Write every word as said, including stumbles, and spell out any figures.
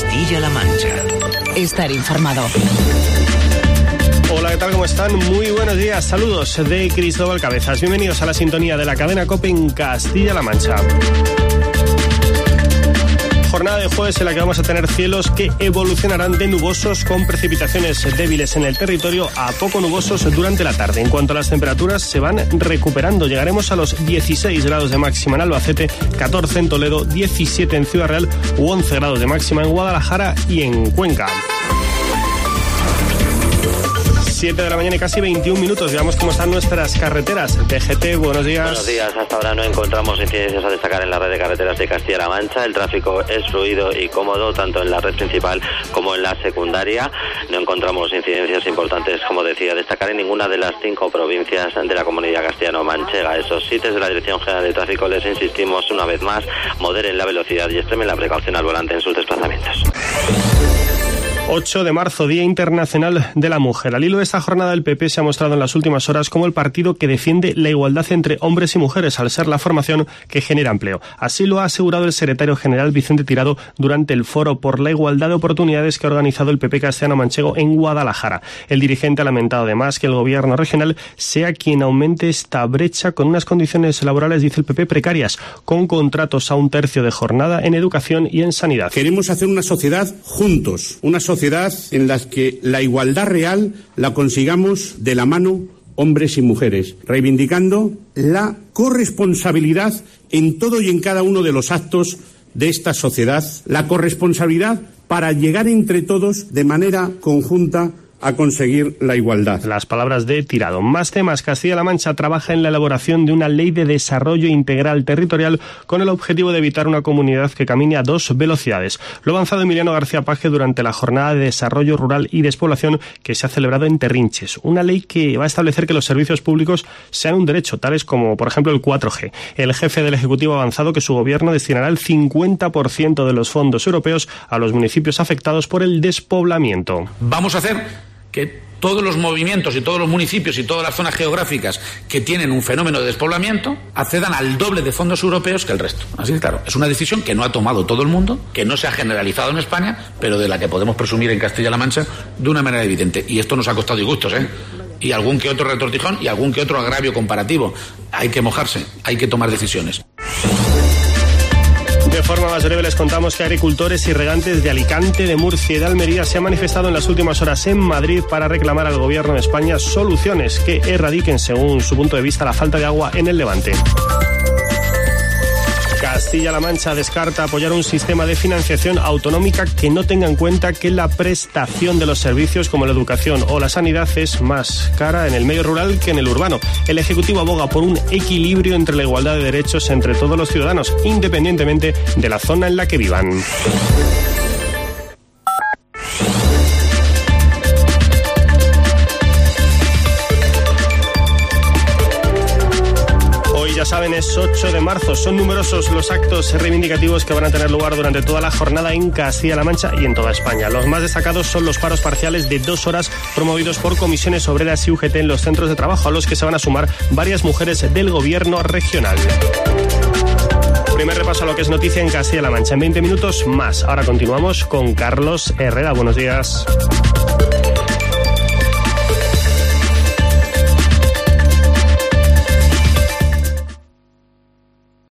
Castilla-La Mancha. Estar informado. Hola, ¿qué tal? ¿Cómo están? Muy buenos días. Saludos de Cristóbal Cabezas. Bienvenidos a la sintonía de la cadena COPE en Castilla-La Mancha. Jornada de jueves en la que vamos a tener cielos que evolucionarán de nubosos con precipitaciones débiles en el territorio a poco nubosos durante la tarde. En cuanto a las temperaturas, se van recuperando. Llegaremos a los dieciséis grados de máxima en Albacete, catorce en Toledo, diecisiete en Ciudad Real u once grados de máxima en Guadalajara y en Cuenca. siete de la mañana y casi veintiún minutos. Veamos cómo están nuestras carreteras. T G T, buenos días. Buenos días. Hasta ahora no encontramos incidencias a destacar en la red de carreteras de Castilla-La Mancha. El tráfico es fluido y cómodo, tanto en la red principal como en la secundaria. No encontramos incidencias importantes, como decía, a destacar en ninguna de las cinco provincias de la comunidad castellano-manchega. Esos sitios de la Dirección General de Tráfico, les insistimos una vez más, moderen la velocidad y extremen la precaución al volante en sus desplazamientos. ocho de marzo, Día Internacional de la Mujer. Al hilo de esta jornada, el P P se ha mostrado en las últimas horas como el partido que defiende la igualdad entre hombres y mujeres, al ser la formación que genera empleo. Así lo ha asegurado el secretario general Vicente Tirado durante el foro por la igualdad de oportunidades que ha organizado el P P castellano-manchego en Guadalajara. El dirigente ha lamentado además que el gobierno regional sea quien aumente esta brecha con unas condiciones laborales, dice el P P, precarias, con contratos a un tercio de jornada en educación y en sanidad. Queremos hacer una sociedad juntos, una sociedad sociedad en las que la igualdad real la consigamos de la mano hombres y mujeres, reivindicando la corresponsabilidad en todo y en cada uno de los actos de esta sociedad, la corresponsabilidad para llegar entre todos de manera conjunta a conseguir la igualdad. Las palabras de Tirado. Más temas. Castilla-La Mancha trabaja en la elaboración de una ley de desarrollo integral territorial con el objetivo de evitar una comunidad que camine a dos velocidades. Lo ha avanzado Emiliano García Paje durante la Jornada de Desarrollo Rural y Despoblación que se ha celebrado en Terrinches. Una ley que va a establecer que los servicios públicos sean un derecho, tales como, por ejemplo, el cuatro G. El jefe del Ejecutivo ha avanzado que su gobierno destinará el cincuenta por ciento de los fondos europeos a los municipios afectados por el despoblamiento. Vamos a hacer que todos los movimientos y todos los municipios y todas las zonas geográficas que tienen un fenómeno de despoblamiento accedan al doble de fondos europeos que el resto. Así que claro, es una decisión que no ha tomado todo el mundo, que no se ha generalizado en España, pero de la que podemos presumir en Castilla-La Mancha de una manera evidente. Y esto nos ha costado disgustos, ¿eh? Y algún que otro retortijón y algún que otro agravio comparativo. Hay que mojarse, hay que tomar decisiones. De forma más breve les contamos que agricultores y regantes de Alicante, de Murcia y de Almería se han manifestado en las últimas horas en Madrid para reclamar al gobierno de España soluciones que erradiquen, según su punto de vista, la falta de agua en el Levante. Castilla-La Mancha descarta apoyar un sistema de financiación autonómica que no tenga en cuenta que la prestación de los servicios como la educación o la sanidad es más cara en el medio rural que en el urbano. El Ejecutivo aboga por un equilibrio entre la igualdad de derechos entre todos los ciudadanos, independientemente de la zona en la que vivan. Ya saben, es ocho de marzo. Son numerosos los actos reivindicativos que van a tener lugar durante toda la jornada en Castilla-La Mancha y en toda España. Los más destacados son los paros parciales de dos horas promovidos por comisiones obreras y U G T en los centros de trabajo, a los que se van a sumar varias mujeres del gobierno regional. Primer repaso a lo que es noticia en Castilla-La Mancha. En veinte minutos más. Ahora continuamos con Carlos Herrera. Buenos días.